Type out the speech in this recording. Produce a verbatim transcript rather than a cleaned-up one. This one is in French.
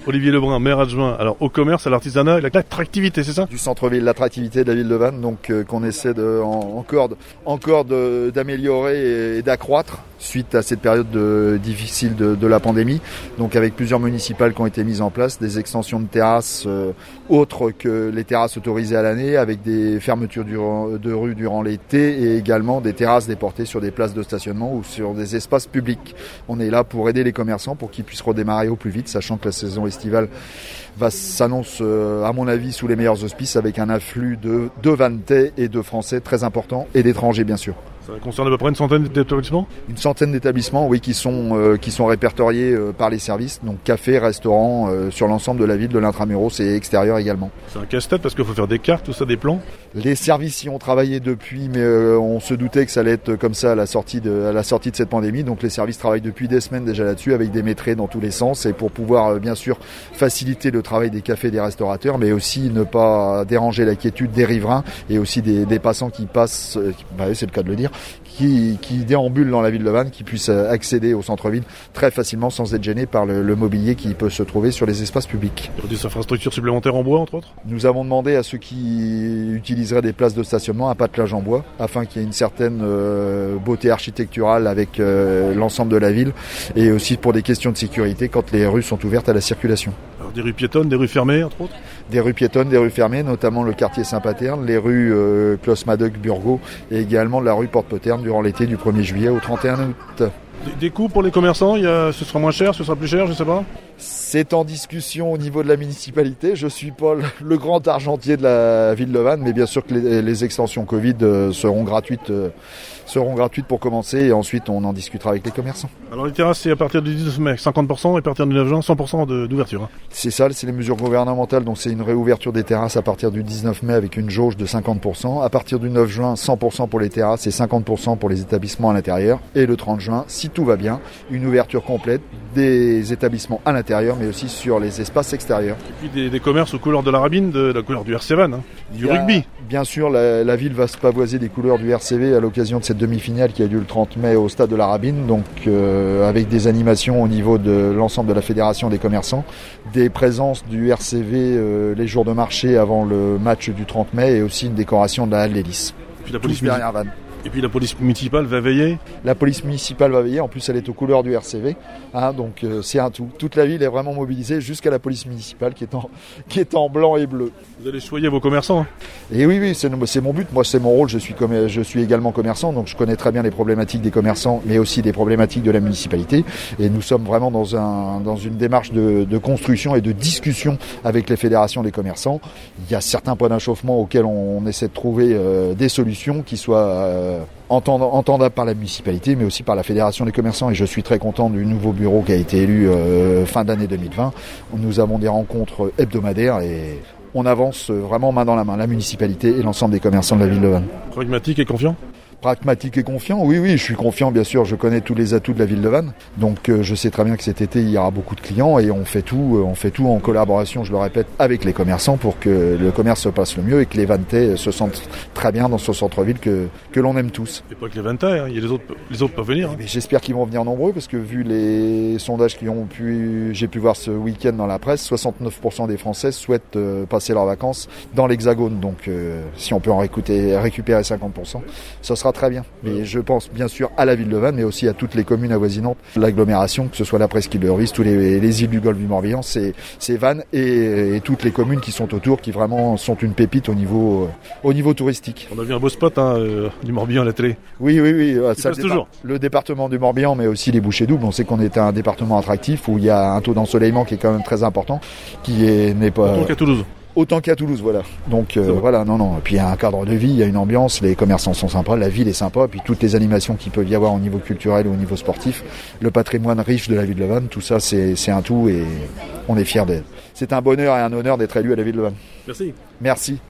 Olivier Lebrun, maire adjoint, alors au commerce, à l'artisanat et à l'attractivité, c'est ça? Du centre-ville, l'attractivité de la ville de Vannes, donc euh, qu'on essaie de, en, encore, encore de, d'améliorer et, et d'accroître suite à cette période de, difficile de, de la pandémie. Donc avec plusieurs municipales qui ont été mises en place, des extensions de terrasses euh, autres que les terrasses autorisées à l'année, avec des fermetures durant, de rue durant l'été et également des terrasses déportées sur des places de stationnement ou sur des espaces publics. On est là pour aider les commerçants pour qu'ils puissent redémarrer au plus vite, sachant que la saison estivale va s'annonce, euh, à mon avis, sous les meilleurs auspices avec un afflux de, de Vanntais et de Français très important et d'étrangers bien sûr. Ça concerne à peu près une centaine d'établissements ? Une centaine d'établissements, oui, qui sont euh, qui sont répertoriés euh, par les services, donc cafés, restaurants, euh, sur l'ensemble de la ville, de l'intramuros et extérieur également. C'est un casse-tête parce qu'il faut faire des cartes, tout ça, des plans. Les services y ont travaillé depuis, mais euh, on se doutait que ça allait être comme ça à la sortie de à la sortie de cette pandémie. Donc les services travaillent depuis des semaines déjà là-dessus, avec des maîtres dans tous les sens, et pour pouvoir euh, bien sûr faciliter le travail des cafés et des restaurateurs, mais aussi ne pas déranger la quiétude des riverains et aussi des, des passants qui passent, euh, bah, c'est le cas de le dire, qui, qui déambulent dans la ville de Vannes, qui puissent accéder au centre-ville très facilement sans être gênés par le, le mobilier qui peut se trouver sur les espaces publics. Il y a des infrastructures supplémentaires en bois, entre autres ? Nous avons demandé à ceux qui utiliseraient des places de stationnement un pattelage en bois, afin qu'il y ait une certaine euh, beauté architecturale avec euh, l'ensemble de la ville, et aussi pour des questions de sécurité quand les rues sont ouvertes à la circulation. Alors des rues piétonnes, des rues fermées, entre autres ? Des rues piétonnes, des rues fermées, notamment le quartier Saint-Paterne, les rues euh, Clos-Madoc, Burgot, et également la rue Porte-Poterne durant l'été du premier juillet au trente et un août. Des, des coûts pour les commerçants, il y a, ce sera moins cher, ce sera plus cher, je sais pas. C'est en discussion au niveau de la municipalité. Je suis pas le, le grand argentier de la ville de Vannes, mais bien sûr que les, les extensions Covid euh, seront gratuites, euh, seront gratuites pour commencer, et ensuite on en discutera avec les commerçants. Alors les terrasses, c'est à partir du dix-neuf mai, cinquante pour cent, et à partir du neuf juin, cent pour cent de, d'ouverture. Hein. C'est ça, c'est les mesures gouvernementales, donc c'est une réouverture des terrasses à partir du dix-neuf mai avec une jauge de cinquante pour cent. À partir du neuf juin, cent pour cent pour les terrasses et cinquante pour cent pour les établissements à l'intérieur. Et le trente juin, si tout va bien, une ouverture complète des établissements à l'intérieur, mais aussi sur les espaces extérieurs. Et puis des, des commerces aux couleurs de la Rabine, de la couleur du R C Vannes, hein, du rugby. Bien sûr, la, la ville va se pavoiser des couleurs du R C V à l'occasion de cette demi-finale qui a lieu le trente mai au stade de la Rabine, donc euh, avec des animations au niveau de l'ensemble de la fédération des commerçants, des présences du R C V euh, les jours de marché avant le match du trente mai, et aussi une décoration de la Halle d'Hélice. Puis la police derrière Vannes. Et puis la police municipale va veiller. La police municipale va veiller, en plus elle est aux couleurs du R C V, hein, donc euh, c'est un tout. Toute la ville est vraiment mobilisée jusqu'à la police municipale qui est en, qui est en blanc et bleu. Vous allez choyer vos commerçants. Hein. Et oui, oui, c'est, c'est mon but, moi c'est mon rôle, je suis, comme, je suis également commerçant, donc je connais très bien les problématiques des commerçants, mais aussi des problématiques de la municipalité, et nous sommes vraiment dans, un, dans une démarche de, de construction et de discussion avec les fédérations des commerçants. Il y a certains points d'échauffement auxquels on, on essaie de trouver euh, des solutions qui soient... Euh, entendable par la municipalité, mais aussi par la Fédération des commerçants, et je suis très content du nouveau bureau qui a été élu euh, fin d'année deux mille vingt. Nous avons des rencontres hebdomadaires et on avance vraiment main dans la main, la municipalité et l'ensemble des commerçants de la ville de Vannes. Pragmatique et confiant ? Pragmatique et confiant, oui, oui, je suis confiant, bien sûr, je connais tous les atouts de la ville de Vannes, donc euh, je sais très bien que cet été il y aura beaucoup de clients, et on fait tout, euh, on fait tout en collaboration, je le répète, avec les commerçants pour que le commerce se passe le mieux et que les Vanntais se sentent très bien dans ce centre-ville que, que l'on aime tous. Et pas que les Vanntais, hein, il y a les autres, les autres peuvent venir. Hein. Mais j'espère qu'ils vont venir nombreux, parce que vu les sondages qui ont pu, j'ai pu voir ce week-end dans la presse, soixante-neuf pour cent des Français souhaitent euh, passer leurs vacances dans l'Hexagone, donc euh, si on peut en récupérer, récupérer cinquante pour cent, ce sera très bien. Mais je pense bien sûr à la ville de Vannes, mais aussi à toutes les communes avoisinantes, l'agglomération, que ce soit la Presqu'île de Rhuys, tous les, les îles du Golfe du Morbihan, c'est, c'est Vannes et, et toutes les communes qui sont autour, qui vraiment sont une pépite au niveau, euh, au niveau touristique. On a vu un beau spot hein, euh, du Morbihan à la télé. Oui, oui, oui. Il ça, passe départ, toujours. Le département du Morbihan, mais aussi les Bouchées-Doubles. On sait qu'on est un département attractif où il y a un taux d'ensoleillement qui est quand même très important, qui est, n'est pas... Autant qu'à Toulouse. Autant qu'à Toulouse, voilà. Donc euh, voilà, non, non. Et puis il y a un cadre de vie, il y a une ambiance, les commerçants sont sympas, la ville est sympa, puis toutes les animations qu'il peut y avoir au niveau culturel ou au niveau sportif, le patrimoine riche de la ville de Vannes, tout ça c'est, c'est un tout et on est fiers d'être. C'est un bonheur et un honneur d'être élu à la ville de Vannes. Merci. Merci.